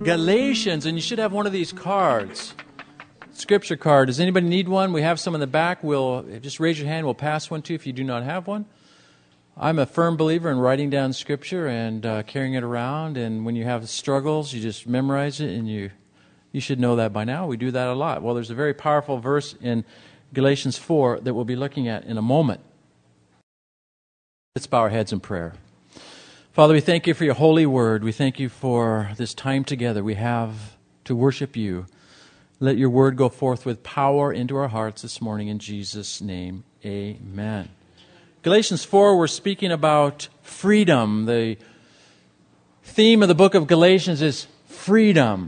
Galatians, and you should have one of these cards. Scripture card. Does anybody need one? We have some in the back. We'll just raise your hand. We'll pass one to you if you do not have one. I'm a firm believer in writing down Scripture and carrying it around. And when you have struggles, you just memorize it, and you should know that by now. We do that a lot. Well, there's a very powerful verse in Galatians 4 that we'll be looking at in a moment. Let's bow our heads in prayer. Father, we thank you for your holy word. We thank you for this time together we have to worship you. Let your word go forth with power into our hearts this morning in Jesus' name. Amen. Galatians 4, we're speaking about freedom. The theme of the book of Galatians is freedom.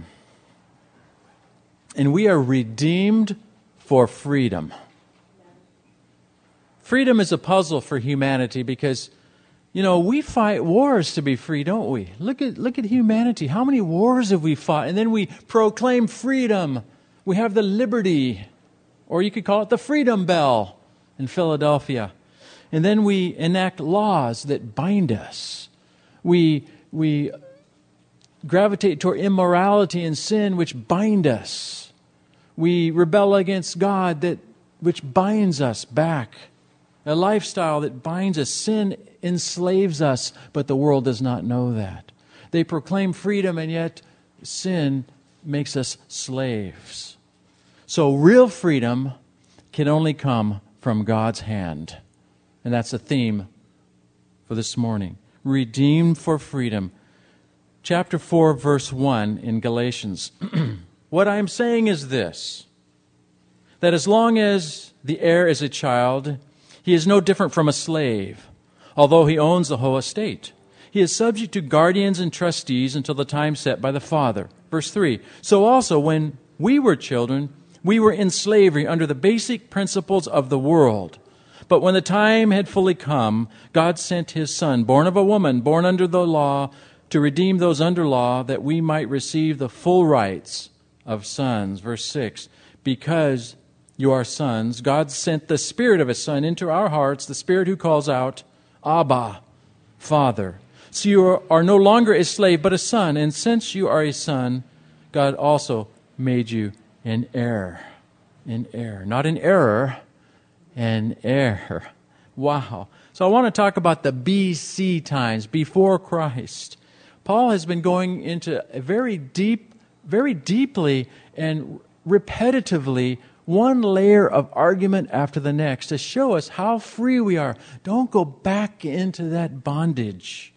And we are redeemed for freedom. Freedom is a puzzle for humanity because, we fight wars to be free, don't we? Look at humanity. How many wars have we fought? And then we proclaim freedom. We have the liberty, or you could call it the freedom bell in Philadelphia. And then we enact laws that bind us. We gravitate toward immorality and sin, which bind us. We rebel against God, which binds us back. A lifestyle that binds us. Sin enslaves us, but the world does not know that. They proclaim freedom, and yet sin makes us slaves. So real freedom can only come from God's hand. And that's the theme for this morning. Redeemed for freedom. Chapter 4, verse 1 in Galatians. What I am saying is this, that as long as the heir is a child, he is no different from a slave, although he owns the whole estate. He is subject to guardians and trustees until the time set by the father. Verse 3, so also when we were children, we were in slavery under the basic principles of the world. But when the time had fully come, God sent His Son, born of a woman, born under the law, to redeem those under law, that we might receive the full rights of sons. Verse 6, because you are sons, God sent the Spirit of His Son into our hearts, the Spirit who calls out, Abba, Father. So you are no longer a slave, but a son. And since you are a son, God also made you an heir. An heir. Not an error, an heir. Wow. So I want to talk about the BC times, before Christ. Paul has been going into a very deeply and repetitively one layer of argument after the next to show us how free we are. Don't go back into that bondage.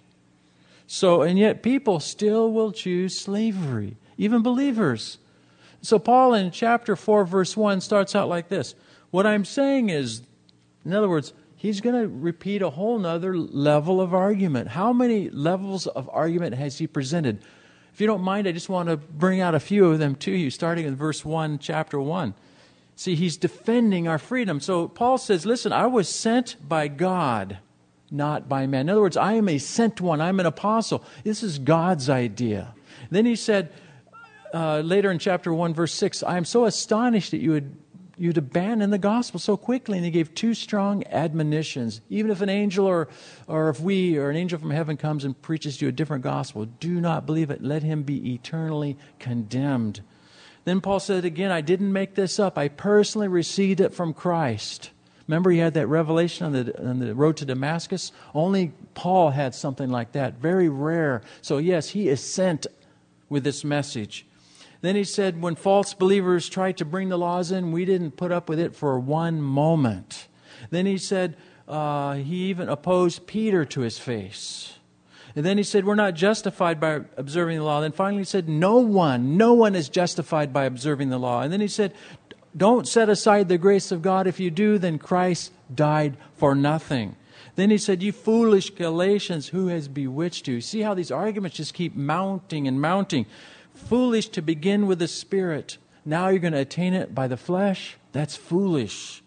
So, and yet people still will choose slavery, even believers. So Paul in chapter 4, verse 1 starts out like this. What I'm saying is, in other words, he's going to repeat a whole nother level of argument. How many levels of argument has he presented? If you don't mind, I just want to bring out a few of them to you, starting in verse 1, chapter 1. See, he's defending our freedom. So Paul says, listen, I was sent by God, not by man. In other words, I am a sent one. I'm an apostle. This is God's idea. Then he said, later in chapter 1, verse 6, I am so astonished that you'd abandon the gospel so quickly. And he gave two strong admonitions. Even if an angel or if we or an angel from heaven comes and preaches to you a different gospel, do not believe it. Let him be eternally condemned. Then Paul said again, I didn't make this up. I personally received it from Christ. Remember he had that revelation on the road to Damascus? Only Paul had something like that. Very rare. So yes, he is sent with this message. Then he said, when false believers tried to bring the laws in, we didn't put up with it for one moment. Then he said, he even opposed Peter to his face. And then he said, we're not justified by observing the law. Then finally he said, no one is justified by observing the law. And then he said, don't set aside the grace of God. If you do, then Christ died for nothing. Then he said, you foolish Galatians, who has bewitched you? See how these arguments just keep mounting and mounting. Foolish to begin with the Spirit. Now you're going to attain it by the flesh? That's foolish.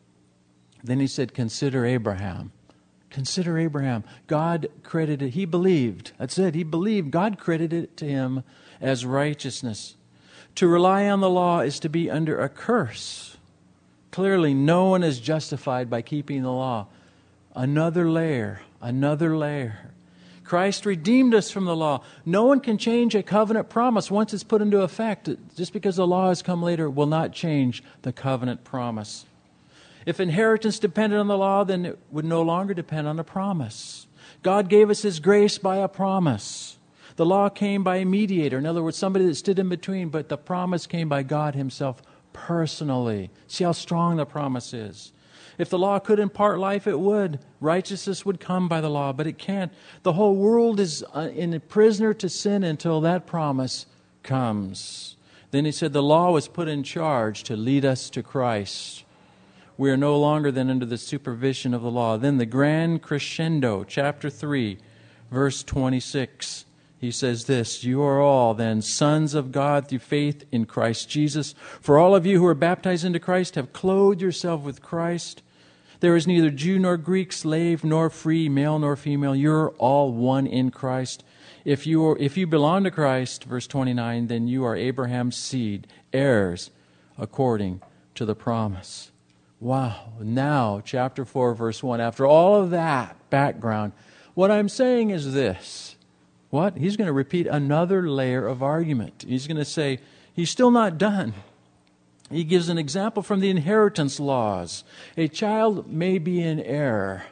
Then he said, consider Abraham. Consider Abraham. God credited, he believed. That's it. He believed. God credited it to him as righteousness. To rely on the law is to be under a curse. Clearly, no one is justified by keeping the law. Another layer. Christ redeemed us from the law. No one can change a covenant promise once it's put into effect. Just because the law has come later will not change the covenant promise. If inheritance depended on the law, then it would no longer depend on a promise. God gave us His grace by a promise. The law came by a mediator. In other words, somebody that stood in between, but the promise came by God Himself personally. See how strong the promise is. If the law could impart life, it would. Righteousness would come by the law, but it can't. The whole world is in a prisoner to sin until that promise comes. Then he said the law was put in charge to lead us to Christ. We are no longer then under the supervision of the law. Then the grand crescendo, chapter 3, verse 26. He says this, you are all then sons of God through faith in Christ Jesus. For all of you who are baptized into Christ have clothed yourself with Christ. There is neither Jew nor Greek, slave nor free, male nor female. You're all one in Christ. If you belong to Christ, verse 29, then you are Abraham's seed, heirs according to the promise. Wow. Now, chapter 4, verse 1. After all of that background, what I'm saying is this. What? He's going to repeat another layer of argument. He's going to say, he's still not done. He gives an example from the inheritance laws. A child may be in error,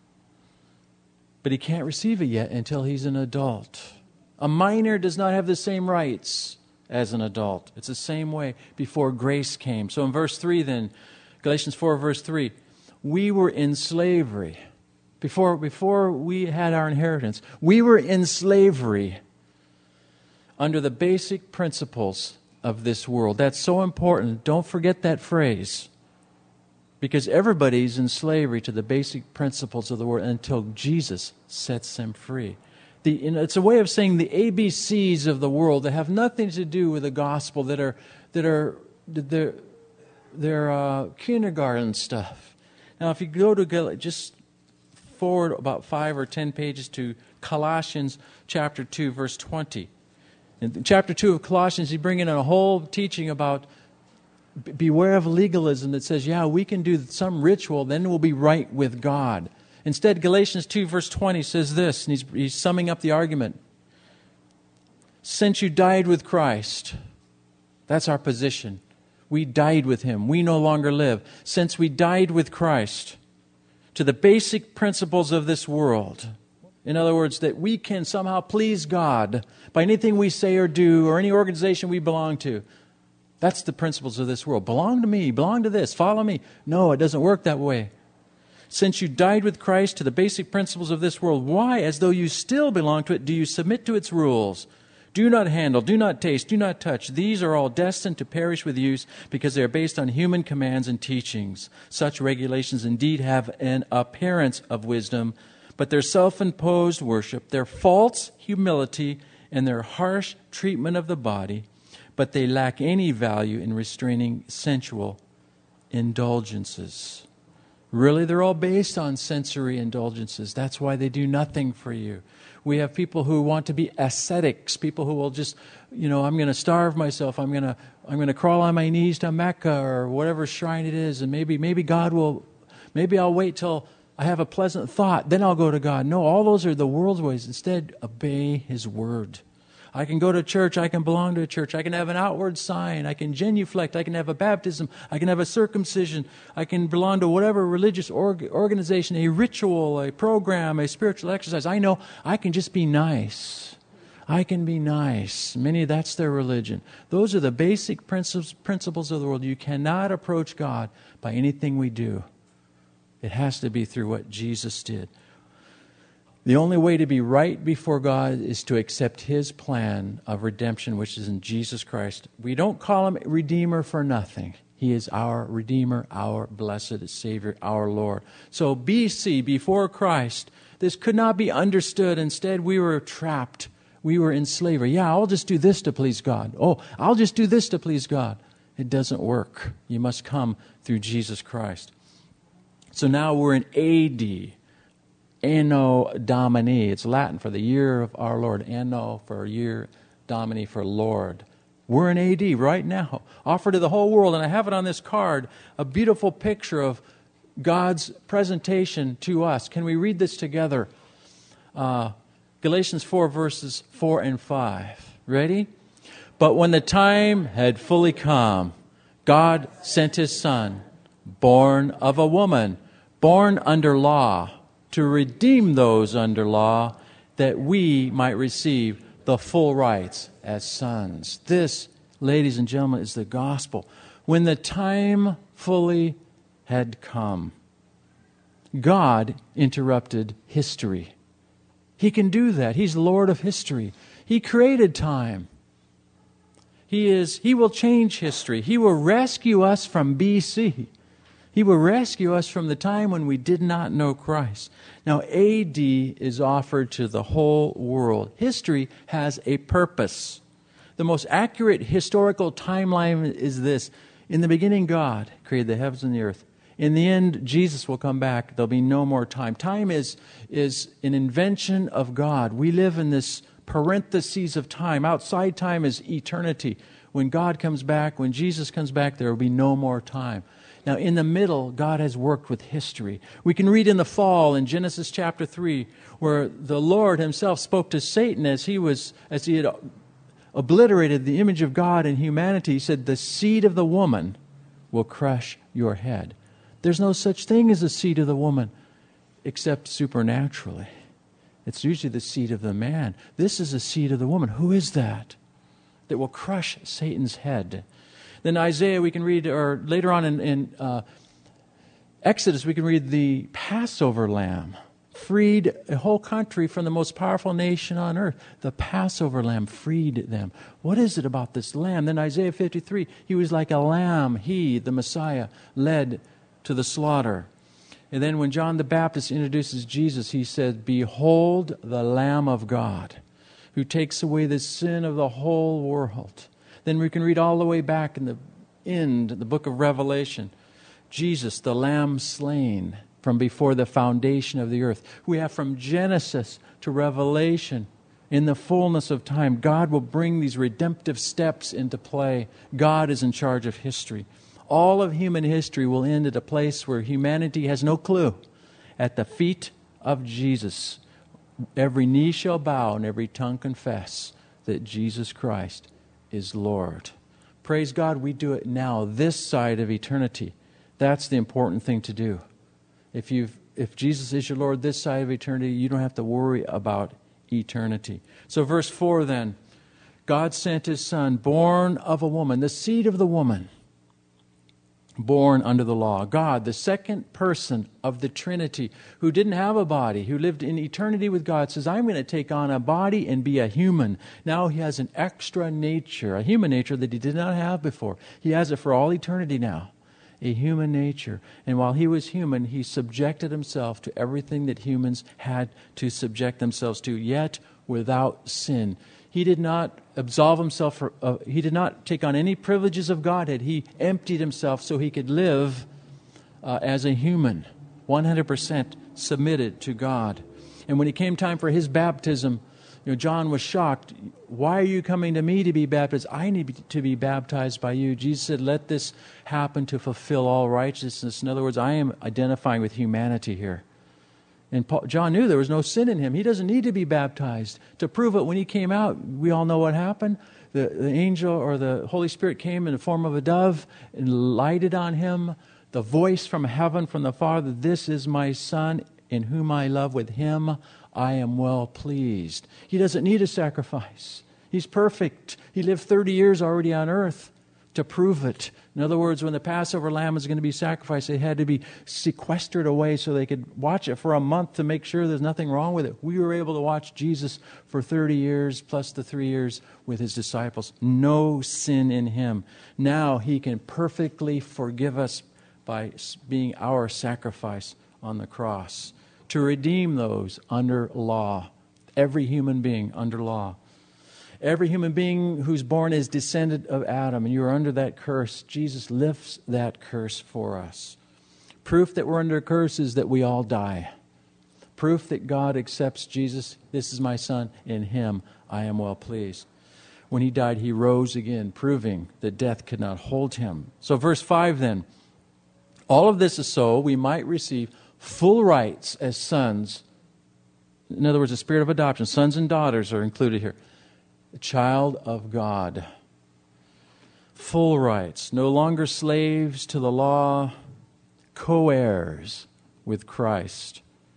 but he can't receive it yet until he's an adult. A minor does not have the same rights as an adult. It's the same way before grace came. So in verse 3 then, Galatians 4 verse 3, we were in slavery. Before we had our inheritance, we were in slavery under the basic principles of this world. That's so important. Don't forget that phrase. Because everybody's in slavery to the basic principles of the world until Jesus sets them free. It's a way of saying the ABCs of the world that have nothing to do with the gospel, that are kindergarten stuff. Now, if you go to just forward about 5 or 10 pages to Colossians chapter 2, verse 20. In chapter 2 of Colossians, he's bringing in a whole teaching about beware of legalism that says, yeah, we can do some ritual, then we'll be right with God. Instead, Galatians 2, verse 20 says this, and he's summing up the argument. Since you died with Christ, that's our position. We died with Him. We no longer live. Since we died with Christ, to the basic principles of this world. In other words, that we can somehow please God by anything we say or do or any organization we belong to. That's the principles of this world. Belong to me, belong to this, follow me. No, it doesn't work that way. Since you died with Christ to the basic principles of this world, why, as though you still belong to it, do you submit to its rules? Do not handle, do not taste, do not touch. These are all destined to perish with use because they are based on human commands and teachings. Such regulations indeed have an appearance of wisdom, but their self-imposed worship, their false humility, and their harsh treatment of the body, but they lack any value in restraining sensual indulgences. Really, they're all based on sensory indulgences. That's why they do nothing for you. We have people who want to be ascetics, people who will just, I'm going to starve myself. I'm going to crawl on my knees to Mecca or whatever shrine it is, and maybe I'll wait till I have a pleasant thought, then I'll go to God. No, all those are the world's ways. Instead, obey His word. I can go to church, I can belong to a church, I can have an outward sign, I can genuflect, I can have a baptism, I can have a circumcision, I can belong to whatever religious organization, a ritual, a program, a spiritual exercise. I know I can just be nice. I can be nice. That's their religion. Those are the basic principles of the world. You cannot approach God by anything we do. It has to be through what Jesus did. The only way to be right before God is to accept His plan of redemption, which is in Jesus Christ. We don't call Him Redeemer for nothing. He is our Redeemer, our blessed Savior, our Lord. So BC, before Christ, this could not be understood. Instead, we were trapped. We were in slavery. Yeah, I'll just do this to please God. Oh, I'll just do this to please God. It doesn't work. You must come through Jesus Christ. So now we're in AD. Anno Domini. It's Latin for the year of our Lord. Anno for year, Domini for Lord. We're in AD right now. Offered to the whole world. And I have it on this card, a beautiful picture of God's presentation to us. Can we read this together? Galatians 4, verses 4 and 5. Ready? But when the time had fully come, God sent His Son, born of a woman, born under law, to redeem those under law, that we might receive the full rights as sons. This, ladies and gentlemen, is the gospel. When the time fully had come, God interrupted history. He can do that. He's Lord of history. He created time. He will change history. He will rescue us from BC. He will rescue us from the time when we did not know Christ. Now, AD is offered to the whole world. History has a purpose. The most accurate historical timeline is this. In the beginning, God created the heavens and the earth. In the end, Jesus will come back. There'll be no more time. Time is an invention of God. We live in this parentheses of time. Outside time is eternity. When God comes back, when Jesus comes back, there will be no more time. Now, in the middle, God has worked with history. We can read in the fall in Genesis chapter 3, where the Lord Himself spoke to Satan as he had obliterated the image of God in humanity. He said, "The seed of the woman will crush your head." There's no such thing as a seed of the woman, except supernaturally. It's usually the seed of the man. This is a seed of the woman. Who is that will crush Satan's head? Then Isaiah, we can read, or later on in Exodus, we can read the Passover lamb freed a whole country from the most powerful nation on earth. The Passover lamb freed them. What is it about this lamb? Then Isaiah 53, He was like a lamb, He, the Messiah, led to the slaughter. And then when John the Baptist introduces Jesus, he said, "Behold the Lamb of God, who takes away the sin of the whole world." Then we can read all the way back in the book of Revelation. Jesus, the Lamb slain from before the foundation of the earth. We have from Genesis to Revelation. In the fullness of time, God will bring these redemptive steps into play. God is in charge of history. All of human history will end at a place where humanity has no clue. At the feet of Jesus, every knee shall bow and every tongue confess that Jesus Christ is Lord. Praise God, we do it now, this side of eternity. That's the important thing to do. If Jesus is your Lord this side of eternity, you don't have to worry about eternity. So verse 4 then, God sent His Son, born of a woman, the seed of the woman, born under the law. God, the second person of the Trinity, who didn't have a body, who lived in eternity with God, says, I'm going to take on a body and be a human. Now He has an extra nature, a human nature that He did not have before. He has it for all eternity now, a human nature. And while He was human, He subjected Himself to everything that humans had to subject themselves to, yet without sin. He did not absolve Himself, He did not take on any privileges of Godhead. He emptied Himself so He could live as a human, 100% submitted to God. And when it came time for His baptism, John was shocked. Why are you coming to me to be baptized? I need to be baptized by you. Jesus said, let this happen to fulfill all righteousness. In other words, I am identifying with humanity here. And John knew there was no sin in him. He doesn't need to be baptized. To prove it, when he came out, we all know what happened. The angel or the Holy Spirit came in the form of a dove and lighted on him. The voice from heaven, from the Father, "This is my Son, in whom I love. With Him I am well pleased." He doesn't need a sacrifice. He's perfect. He lived 30 years already on earth to prove it. In other words, when the Passover lamb was going to be sacrificed, it had to be sequestered away so they could watch it for a month to make sure there's nothing wrong with it. We were able to watch Jesus for 30 years plus the 3 years with His disciples. No sin in Him. Now He can perfectly forgive us by being our sacrifice on the cross to redeem those under law. Every human being under law. Every human being who's born is descendant of Adam, and you are under that curse. Jesus lifts that curse for us. Proof that we're under a curse is that we all die. Proof that God accepts Jesus. This is my Son. In Him I am well pleased. When He died, He rose again, proving that death could not hold Him. So verse 5 then. All of this is so we might receive full rights as sons. In other words, the spirit of adoption. Sons and daughters are included here. A child of God. Full rights. No longer slaves to the law. Co-heirs with Christ.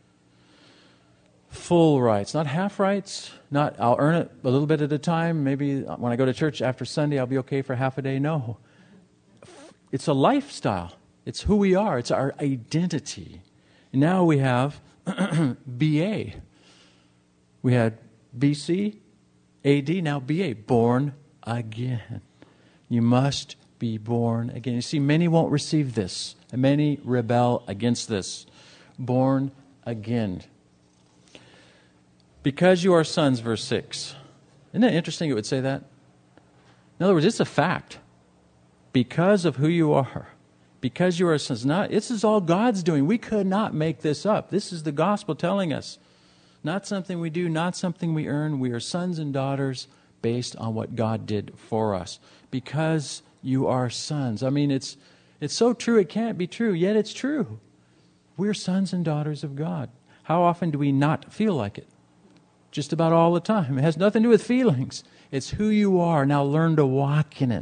Full rights. Not half rights. Not I'll earn it a little bit at a time. Maybe when I go to church after Sunday I'll be okay for half a day. No. It's a lifestyle. It's who we are. It's our identity. And now we have BA. We had BC, AD, now BA, born again. You must be born again. You see, many won't receive this, and many rebel against this. Born again. Because you are sons, verse 6. Isn't it interesting it would say that? In other words, it's a fact. Because of who you are. Because you are sons. This is all God's doing. We could not make this up. This is the gospel telling us. Not something we do, not something we earn. We are sons and daughters based on what God did for us. Because you are sons. I mean, it's so true it can't be true, yet it's true. We're sons and daughters of God. How often do we not feel like it? Just about all the time. It has nothing to do with feelings. It's who you are. Now learn to walk in it.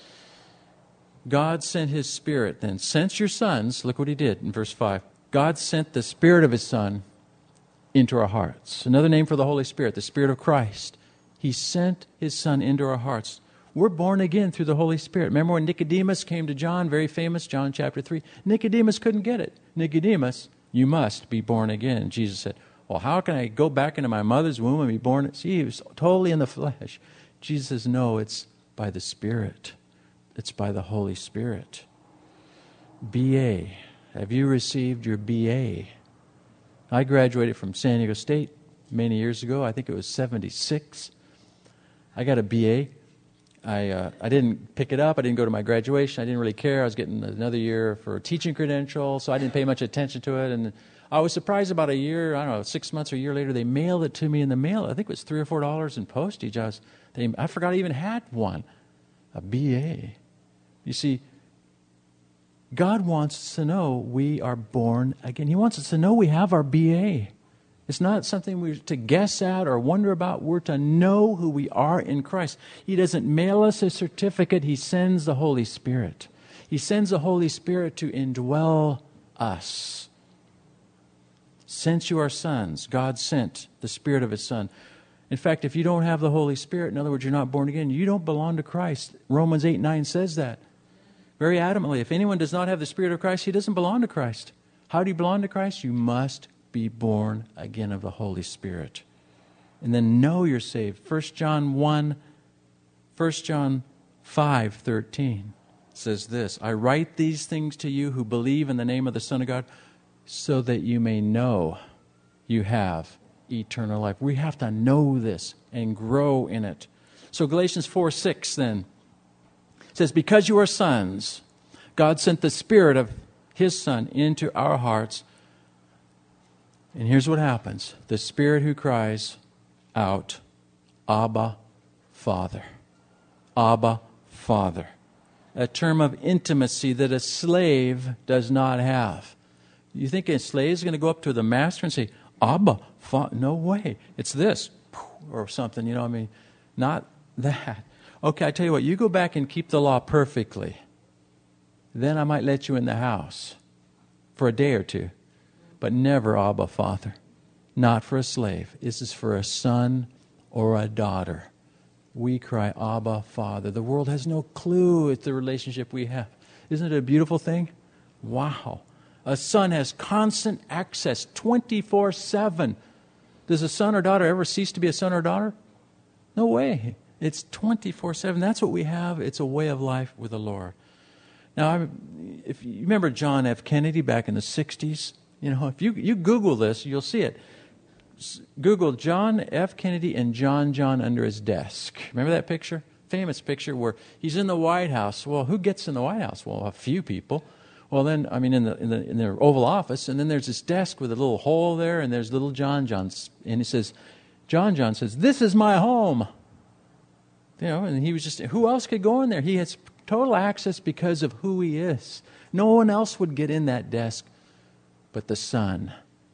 God sent His Spirit then. Since you're sons, look what He did in verse 5. God sent the Spirit of His Son into our hearts. Another name for the Holy Spirit, the Spirit of Christ. He sent His Son into our hearts. We're born again through the Holy Spirit. Remember when Nicodemus came to John, very famous, John chapter 3. Nicodemus couldn't get it. Nicodemus, you must be born again. Jesus said, well, how can I go back into my mother's womb and be born? See, he was totally in the flesh. Jesus says, no, it's by the Spirit. It's by the Holy Spirit. BA. Have you received your BA? I graduated from San Diego State many years ago. I think it was 76. I got a BA. I didn't pick it up. I didn't go to my graduation. I didn't really care. I was getting another year for a teaching credential, so I didn't pay much attention to it. And I was surprised about a year, 6 months or a year later, they mailed it to me in the mail. I think it was $3 or $4 in postage. I forgot I even had one, a BA. You see, God wants us to know we are born again. He wants us to know we have our BA. It's not something we're to guess at or wonder about. We're to know who we are in Christ. He doesn't mail us a certificate. He sends the Holy Spirit. He sends the Holy Spirit to indwell us. Since you are sons, God sent the Spirit of His Son. In fact, if you don't have the Holy Spirit, in other words, you're not born again, you don't belong to Christ. Romans 8:9 says that very adamantly. If anyone does not have the Spirit of Christ, he doesn't belong to Christ. How do you belong to Christ? You must be born again of the Holy Spirit. And then know you're saved. 1 John 5:13 says this, I write these things to you who believe in the name of the Son of God, so that you may know you have eternal life. We have to know this and grow in it. So Galatians 4:6 then says, because you are sons, God sent the Spirit of His Son into our hearts. And here's what happens. The Spirit who cries out, Abba, Father. Abba, Father. A term of intimacy that a slave does not have. You think a slave is going to go up to the master and say, Abba, Father? No way. It's this. Or something, not that. Okay, I tell you what, you go back and keep the law perfectly. Then I might let you in the house for a day or two. But never Abba, Father. Not for a slave. This is for a son or a daughter. We cry, Abba, Father. The world has no clue it's the relationship we have. Isn't it a beautiful thing? Wow. A son has constant access 24/7. Does a son or daughter ever cease to be a son or daughter? No way. It's 24/7. That's what we have. It's a way of life with the Lord. Now, if you remember John F. Kennedy back in the 60s, if you Google this, you'll see it. Google John F. Kennedy and John under his desk. Remember that picture? Famous picture where he's in the White House. Well, who gets in the White House? Well, a few people. Well, then, in the Oval Office, and then there's this desk with a little hole there, and there's little John. And he says, John says, this is my home. And he was just, who else could go in there? He has total access because of who he is. No one else would get in that desk but the Son.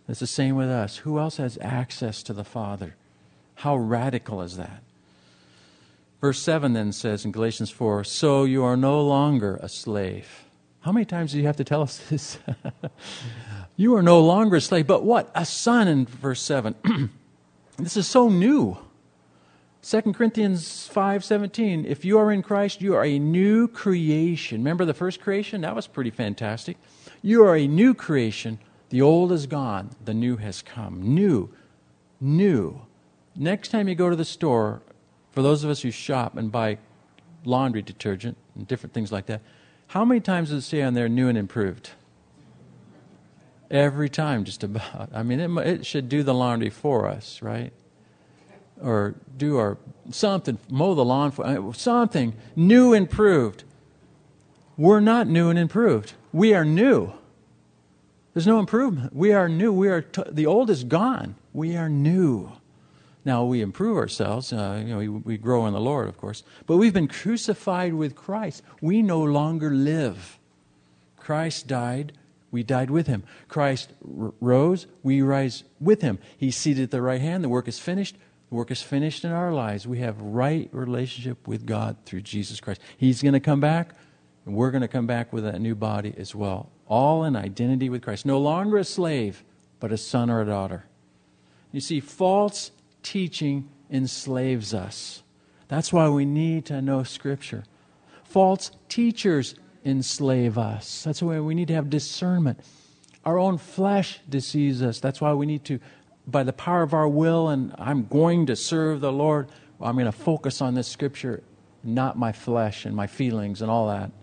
It's the same with us. Who else has access to the Father? How radical is that? Verse 7 then says in Galatians 4, so you are no longer a slave. How many times do you have to tell us this? You are no longer a slave, but what? A son in verse 7. This is so new. 2 Corinthians 5:17, if you are in Christ, you are a new creation. Remember the first creation? That was pretty fantastic. You are a new creation. The old is gone. The new has come. New. Next time you go to the store, for those of us who shop and buy laundry detergent and different things like that, how many times does it say on there, new and improved? Every time, just about. I mean, it should do the laundry for us, right? Or do our something, mow the lawn for something new and improved. We're not new and improved. We are new. There's no improvement. We are new. The old is gone. We are new. Now we improve ourselves. We grow in the Lord, of course. But we've been crucified with Christ. We no longer live. Christ died. We died with Him. Christ rose. We rise with Him. He's seated at the right hand. The work is finished. The work is finished in our lives. We have right relationship with God through Jesus Christ. He's going to come back, and we're going to come back with a new body as well. All in identity with Christ. No longer a slave, but a son or a daughter. You see, false teaching enslaves us. That's why we need to know Scripture. False teachers enslave us. That's why we need to have discernment. Our own flesh deceives us. That's why we need to, by the power of our will, and I'm going to serve the Lord, I'm going to focus on this Scripture, not my flesh and my feelings and all that.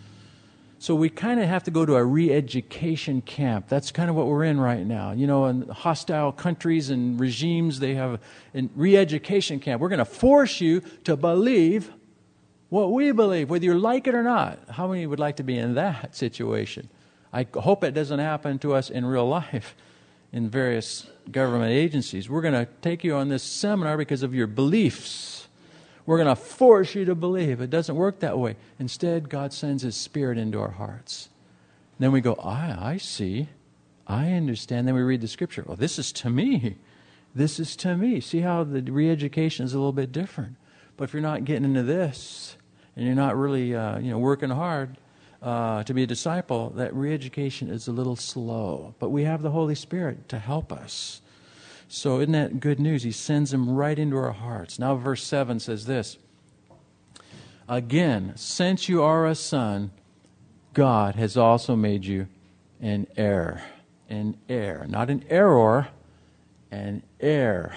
So we kind of have to go to a re-education camp. That's kind of what we're in right now. You know, in hostile countries and regimes, they have a re-education camp. We're going to force you to believe what we believe, whether you like it or not. How many would like to be in that situation? I hope it doesn't happen to us in real life in various government agencies. We're going to take you on this seminar because of your beliefs. We're going to force you to believe. It doesn't work that way. Instead, God sends His Spirit into our hearts. Then we go, I see. I understand. Then we read the Scripture. Well, this is to me. This is to me. See how the re-education is a little bit different. But if you're not getting into this, and you're not really working hard to be a disciple, that re-education is a little slow. But we have the Holy Spirit to help us. So isn't that good news? He sends Him right into our hearts. Now verse 7 says this. Again, since you are a son, God has also made you an heir. An heir. Not an error, an heir.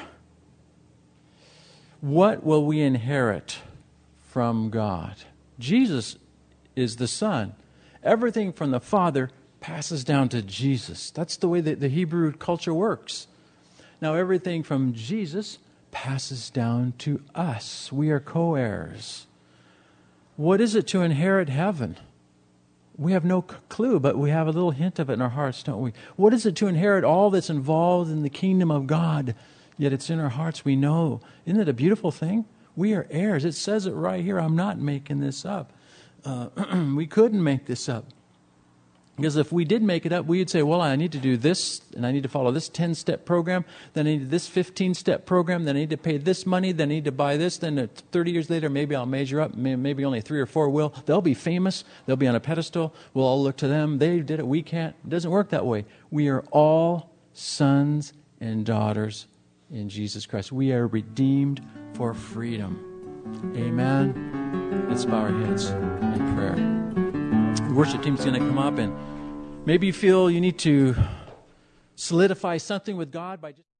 What will we inherit from God? Jesus is the Son. Everything from the Father passes down to Jesus. That's the way that the Hebrew culture works. Now everything from Jesus passes down to us. We are co-heirs. What is it to inherit heaven? We have no clue, but we have a little hint of it in our hearts, don't we? What is it to inherit all that's involved in the kingdom of God? Yet it's in our hearts, we know. Isn't it a beautiful thing? We are heirs. It says it right here. I'm not making this up. We couldn't make this up. Because if we did make it up, we'd say, well, I need to do this, and I need to follow this 10-step program, then I need this 15-step program, then I need to pay this money, then I need to buy this, then 30 years later, maybe I'll measure up, maybe only 3 or 4 will. They'll be famous. They'll be on a pedestal. We'll all look to them. They did it. We can't. It doesn't work that way. We are all sons and daughters in Jesus Christ. We are redeemed for freedom. Amen. Let's bow our heads in prayer. The worship team's going to come up, and maybe you feel you need to solidify something with God by just